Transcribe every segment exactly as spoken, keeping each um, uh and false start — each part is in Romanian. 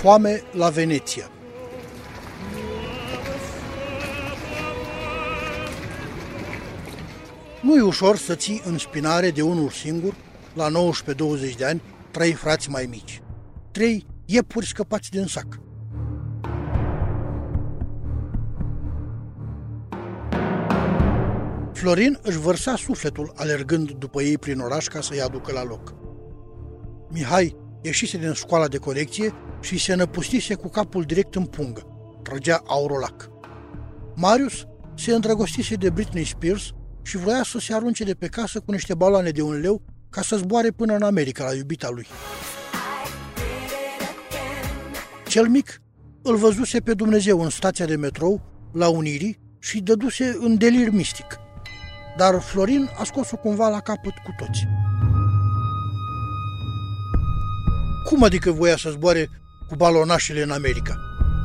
Foame la Veneția. Nu e ușor să ții în spinare de unul singur, la nouăsprezece douăzeci de ani, trei frați mai mici. Trei iepuri scăpați din sac. Florin își vărsa sufletul alergând după ei prin oraș ca să-i aducă la loc. Mihai ieșise din școala de corecție și se năpustise cu capul direct în pungă. Trăgea aurolac. Marius se îndrăgostise de Britney Spears și voia să se arunce de pe casă cu niște baloane de un leu ca să zboare până în America la iubita lui. Cel mic îl văzuse pe Dumnezeu în stația de metrou, la Unirii, și dăduse în delir mistic. Dar Florin a scos-o cumva la capăt cu toți. Cum adică voia să zboare cu balonașele în America?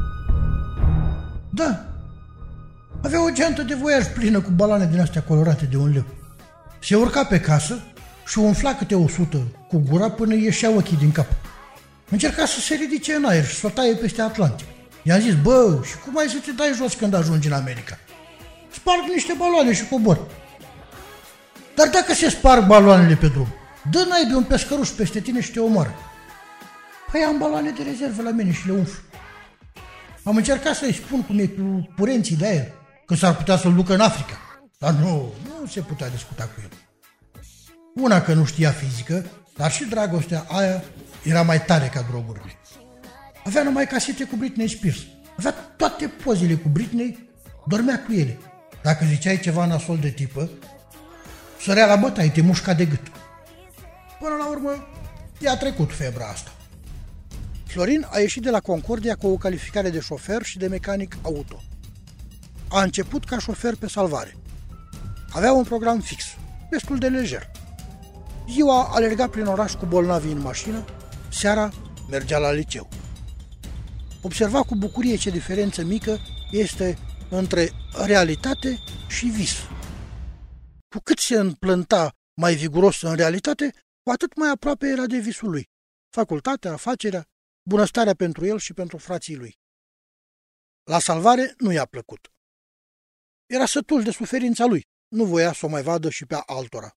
Da, avea o geantă de voiaj plină cu baloane din astea colorate de un leu. Se urca pe casă și umfla câte o sută cu gura până ieșea ochii din cap. Încerca să se ridice în aer și să o taie peste Atlantic. I-am zis, bă, și cum ai să te dai jos când ajungi în America? Sparg niște baloane și cobor. Dar dacă se sparg baloanele pe drum, dă naibii un pescăruș peste tine și te omoară. Păi am baloane de rezervă la mine și le umflu. Am încercat să-i spun cum e cu curenții de aer, că s-ar putea să-l ducă în Africa. Dar nu, nu se putea discuta cu el. Una că nu știa fizică, dar și dragostea aia era mai tare ca drogurile. Avea numai casete cu Britney Spears. Avea toate pozele cu Britney, dormea cu ele. Dacă ziceai ceva nasol de tipă, sărea la bătaie, te mușca de gât. Până la urmă, i-a trecut febra asta. Florin a ieșit de la Concordia cu o calificare de șofer și de mecanic auto. A început ca șofer pe salvare. Avea un program fix, destul de lejer. Ziua alerga prin oraș cu bolnavii în mașină, seara mergea la liceu. Observa cu bucurie ce diferență mică este între realitate și vis. Cu cât se împlânta mai viguros în realitate, cu atât mai aproape era de visul lui. Facultatea, afacerea, bunăstarea pentru el și pentru frații lui. La salvare nu i-a plăcut. Era sătul de suferința lui, nu voia să o mai vadă și pe altora.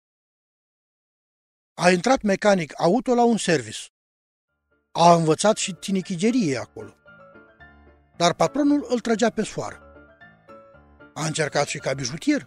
A intrat mecanic auto la un service. A învățat și tinichigerie acolo. Dar patronul îl trăgea pe soară. A încercat și ca bijutier.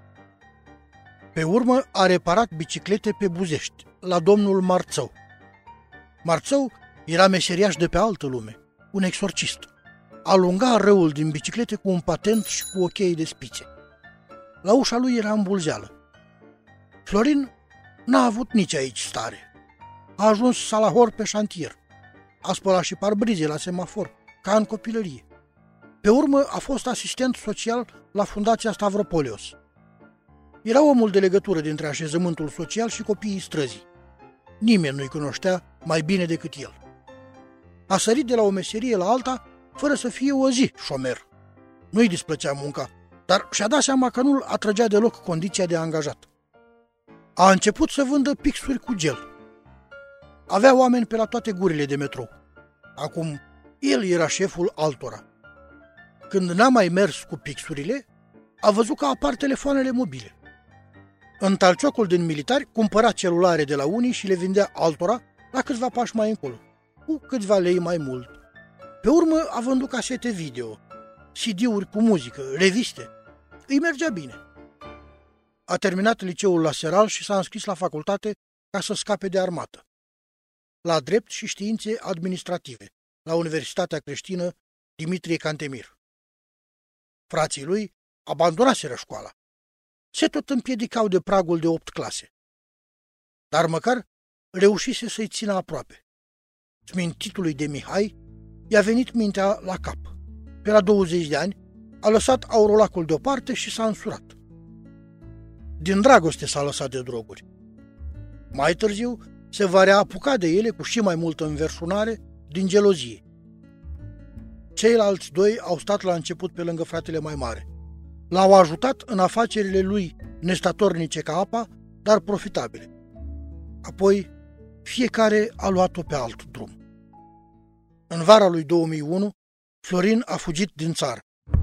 Pe urmă a reparat biciclete pe Buzești, la domnul Marțău. Marțău era meseriaș de pe altă lume, un exorcist. Alunga răul din biciclete cu un patent și cu o cheie de spițe. La ușa lui era îmbulzeală. Florin n-a avut nici aici stare. A ajuns salahor pe șantier. A spălat și parbrize la semafor, ca în copilărie. Pe urmă a fost asistent social la Fundația Stavropolios. Era omul de legătură dintre așezământul social și copiii străzii. Nimeni nu-i cunoștea mai bine decât el. A sărit de la o meserie la alta fără să fie o zi șomer. Nu-i displăcea munca, dar și-a dat seama că nu-l atrăgea deloc condiția de angajat. A început să vândă pixuri cu gel. Avea oameni pe la toate gurile de metrou. Acum el era șeful altora. Când n-a mai mers cu pixurile, a văzut că apar telefoanele mobile. În talciocul din militari cumpăra celulare de la unii și le vindea altora la câțiva pași mai încolo, cu câțiva lei mai mult. Pe urmă a vândut casete video, C D-uri cu muzică, reviste. Îi mergea bine. A terminat liceul la Seral și s-a înscris la facultate ca să scape de armată. La drept și științe administrative, la Universitatea Creștină Dimitrie Cantemir. Frații lui abandonaseră școala. Se tot împiedicau de pragul de opt clase. Dar măcar reușise să-i țină aproape. Smintitului de Mihai i-a venit mintea la cap. Pe la douăzeci de ani a lăsat aurolacul deoparte și s-a însurat. Din dragoste s-a lăsat de droguri. Mai târziu se va reapuca de ele cu și mai multă înverșunare din gelozie. Ceilalți doi au stat la început pe lângă fratele mai mare. L-au ajutat în afacerile lui nestatornice ca apa, dar profitabile. Apoi fiecare a luat-o pe alt drum. În vara lui două mii unu, Florin a fugit din țară.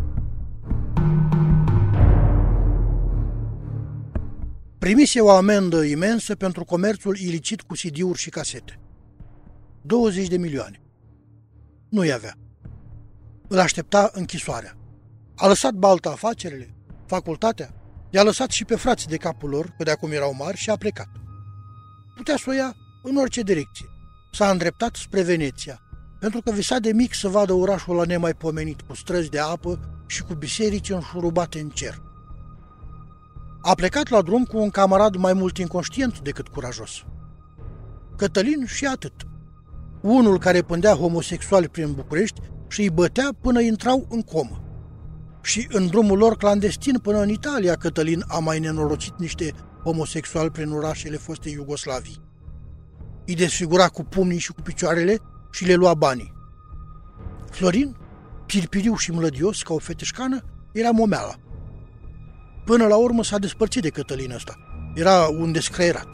Primise o amendă imensă pentru comerțul ilicit cu C D-uri și casete. douăzeci de milioane. Nu-i avea. Îl aștepta închisoarea. A lăsat baltă afacerile, facultatea, i-a lăsat și pe frații de capul lor, că de acum erau mari, și a plecat. Putea să o ia în orice direcție. S-a îndreptat spre Veneția, pentru că visa de mic să vadă orașul ăla nemaipomenit, cu străzi de apă și cu biserici înșurubate în cer. A plecat la drum cu un camarad mai mult inconștient decât curajos. Cătălin și atât. Unul care pândea homosexuali prin București și îi bătea până intrau în comă. Și în drumul lor clandestin până în Italia, Cătălin a mai nenorocit niște homosexuali prin orașele fostei Iugoslavii. Îi desfigura cu pumnii și cu picioarele și le lua banii. Florin, pirpiriu și mlădios ca o feteșcană, era momeala. Până la urmă s-a despărțit de Cătălin ăsta. Era un descreierat.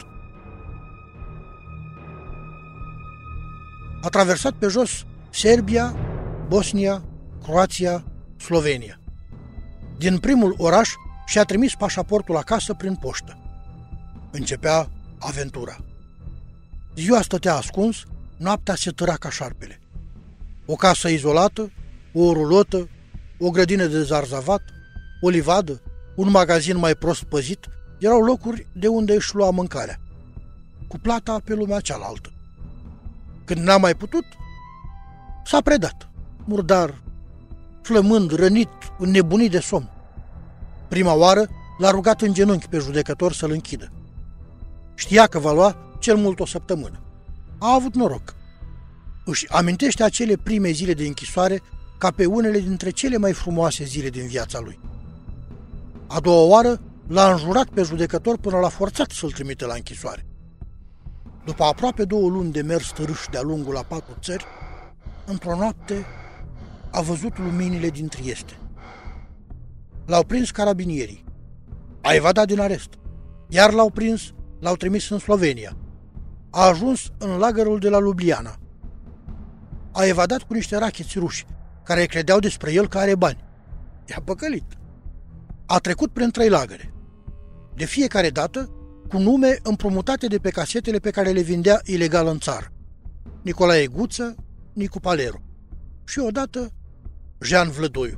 A traversat pe jos Serbia, Bosnia, Croația, Slovenia. Din primul oraș și-a trimis pașaportul acasă prin poștă. Începea aventura. Ziua stătea ascuns, noaptea se tăra ca șarpele. O casă izolată, o rulotă, o grădină de zarzavat, o livadă, un magazin mai prost păzit, erau locuri de unde își lua mâncarea, cu plata pe lumea cealaltă. Când n-a mai putut, s-a predat, murdar, flămând, rănit, înnebunit de somn. Prima oară l-a rugat în genunchi pe judecător să-l închidă. Știa că va lua cel mult o săptămână. A avut noroc. Își amintește acele prime zile de închisoare ca pe unele dintre cele mai frumoase zile din viața lui. A doua oară l-a înjurat pe judecător până l-a forțat să-l trimite la închisoare. După aproape două luni de mers târâși de-a lungul a patru țări, într-o noapte a văzut luminile din Trieste. L-au prins carabinierii. A evadat din arest. Iar l-au prins, l-au trimis în Slovenia. A ajuns în lagărul de la Ljubljana. A evadat cu niște racheți ruși, care credeau despre el că are bani. I-a păcălit. A trecut prin trei lagăre. De fiecare dată, cu nume împrumutate de pe casetele pe care le vindea ilegal în țară. Nicolae Guță, Nicu Paleru. Și odată, Jean Vlădoiu.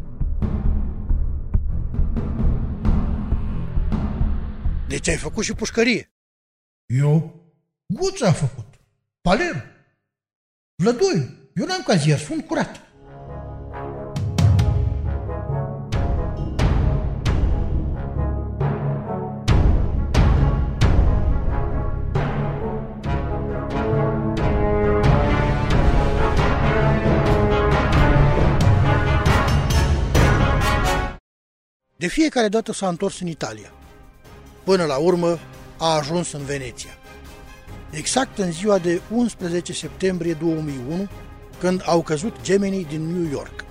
Deci ai făcut și pușcărie. Eu? Guță a făcut. Paleru. Vlădoiu. Eu n-am cazier, sunt curat. De fiecare dată s-a întors în Italia. Până la urmă a ajuns în Veneția. Exact în ziua de unsprezece septembrie două mii unu, când au căzut gemenii din New York.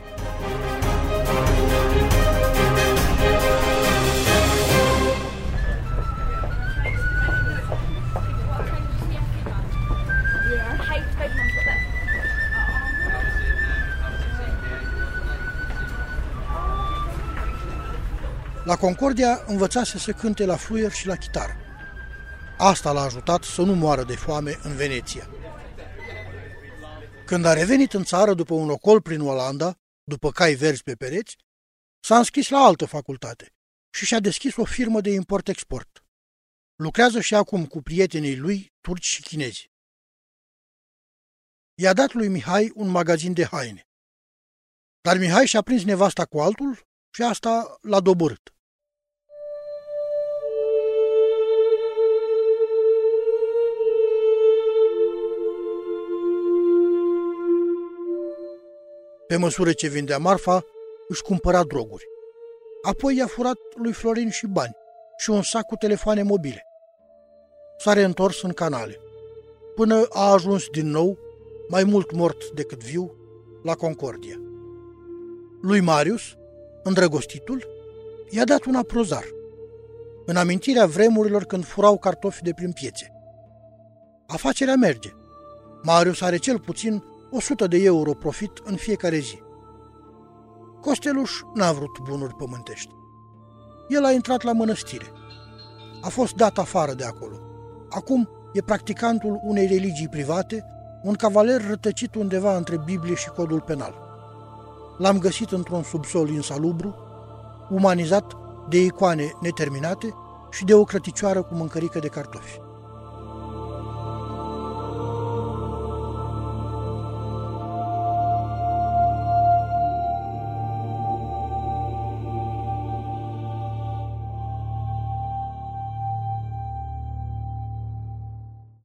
La Concordia învățase să cânte la fluier și la chitară. Asta l-a ajutat să nu moară de foame în Veneția. Când a revenit în țară după un ocol prin Olanda, după cai verzi pe pereți, s-a înscris la altă facultate și și-a deschis o firmă de import-export. Lucrează și acum cu prietenii lui turci și chinezi. I-a dat lui Mihai un magazin de haine. Dar Mihai și-a prins nevasta cu altul și asta l-a doborât. Pe măsură ce vindea marfa, își cumpăra droguri. Apoi i-a furat lui Florin și bani și un sac cu telefoane mobile. S-a reîntors în canale, până a ajuns din nou, mai mult mort decât viu, la Concordia. Lui Marius, îndrăgostitul, i-a dat un aprozar, în amintirea vremurilor când furau cartofi de prin piețe. Afacerea merge. Marius are cel puțin o sută de euro profit în fiecare zi. Costeluș n-a vrut bunuri pământești. El a intrat la mănăstire. A fost dat afară de acolo. Acum e practicantul unei religii private, un cavaler rătăcit undeva între Biblie și codul penal. L-am găsit într-un subsol insalubru, umanizat de icoane neterminate și de o crăticioară cu mâncărică de cartofi.